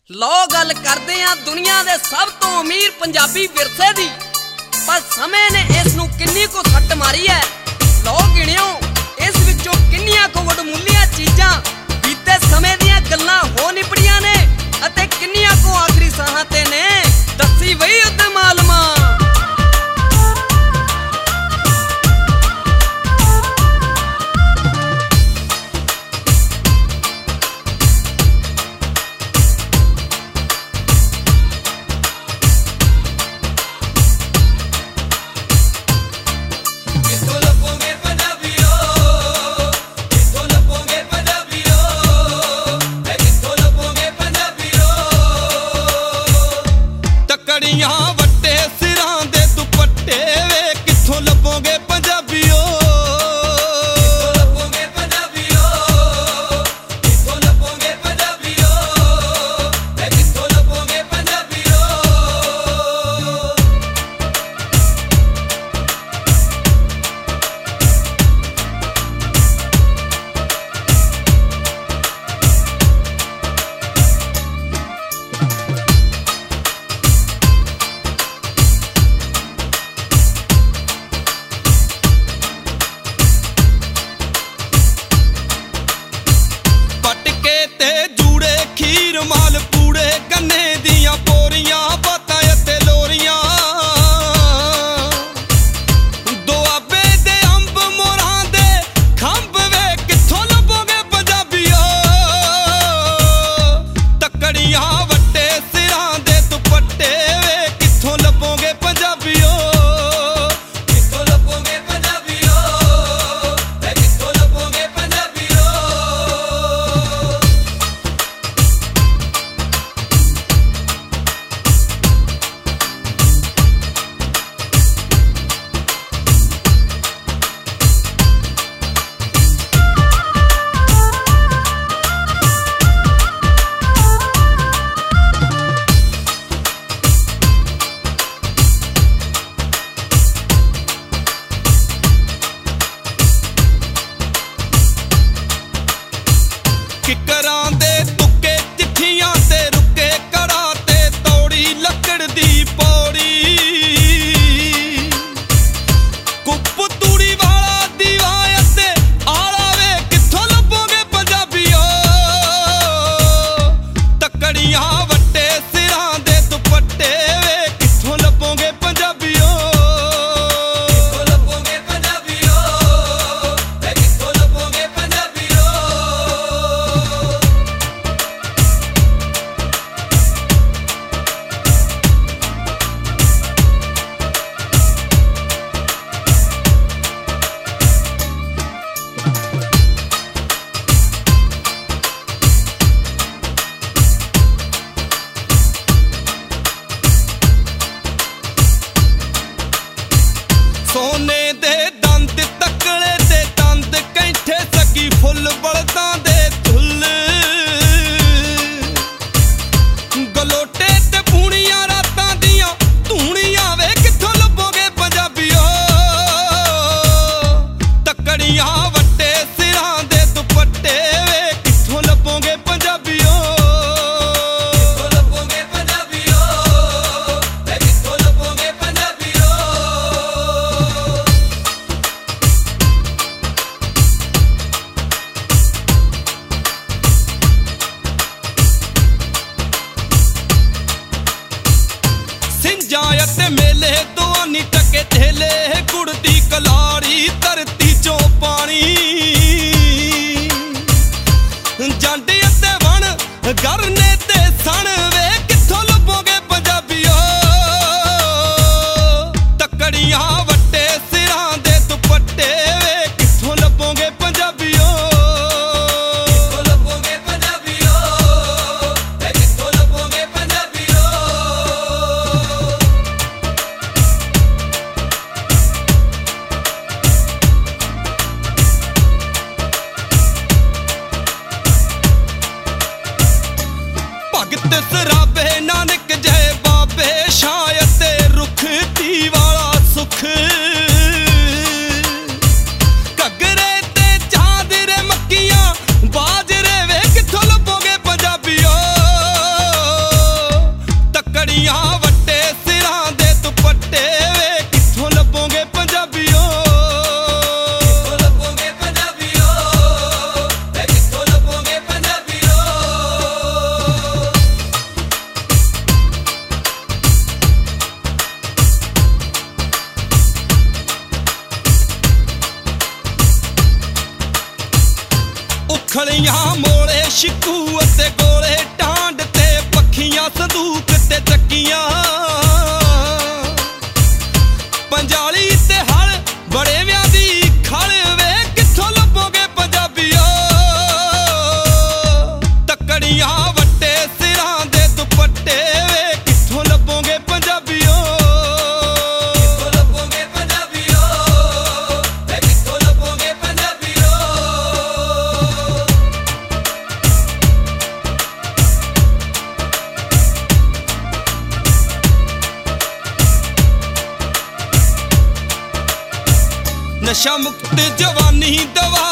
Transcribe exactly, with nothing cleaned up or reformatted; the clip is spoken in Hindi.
लो गल करदे आ दुनिया दे सब तो अमीर पंजाबी विरसे दी, पर समय ने इस नूं किन्नी को सट मारी है। लो गिणियो इस विचों किन्नियां को वडमुल्लियां चीज़ां बीते समय दियां गल्लां हो निपड़ियां ने अते किन्नियां को आखिरी साहां ते ने दसी वही उते मालमा। वट्टे सिरां दे दुपट्टे वे कित्थों लभोगे पंजाबियो, कित्थों लभोगे पंजाबियो, कित्थों लभोगे पंजाबियो, वे कित्थों लभोगे पंजाबियो। माल पूड़े गन्ने दियां बोरियां बातां अते लोरियां, दुआबे दे अंब मोरां दे खंभ वे कित्थों लभोगे पंजाबियो, तकड़ियां वट्टे सिरां दे दुपट्टे वे कित्थों लभोगे पंजाबियो, कित्थों लभोगे पंजाबियो, वे कित्थों लभोगे पंजाबियो। किकरां दे तुक्के चिट्ठियां ते रुके कड़ा ते तौड़ी लकड़ दी पौड़ी, कुप तूड़ी वाला दीवा अते आला वे कित्थों लभोगे पंजाबियो, तकड़ियां वट्टे सिरां दे दुपट्टे वे कित्थों लभोगे पंजाबियो, कित्थों लभोगे पंजाबियो, वे कित्थों लभोगे पंजाबियो। सोने दे दंद तकड़े ते दंद कैंठे सकी फुल बलदां दे धुल, गलोटे ते पूणियां रातां दियां धूणियां वे कित्थों लभोगे पंजाबियो, तकड़ियां वट्टे सिरां दे दुपट्टे वे कित्थों लभोगे पंजाबियो, कित्थों लभोगे पंजाबियो, वे कित्थों लभोगे पंजाबियो। सिंजां अते मेले दुआनी टके ठेले गुड़ दी कलाड़ी धरती चों पानी, जांडी अते वण गरने ते सण वे कित्थों लभोगे पंजाबियो, तकड़ियां वट्टे सिरां दे दुपट्टे वे कित्थों लभोगे पंजाबियो, कित्थों लभोगे पंजाबियो, वे कित्थों लभोगे पंजाबियो। भगत सराबे नानक जय बाबे शायद रुख दी वाला सुख, घगरे ते चादरे मक्कियां बाजरे वे कित्थों लभोगे पंजाबियो, सोहणिया वट्टे सिरां दे दुपट्टे वे कित्थों लभोगे पंजाबियों कित्थों लभोगे पंजाबियों वे कित्थों लभोगे पंजाबियों नशा मुक्त जवानी दवा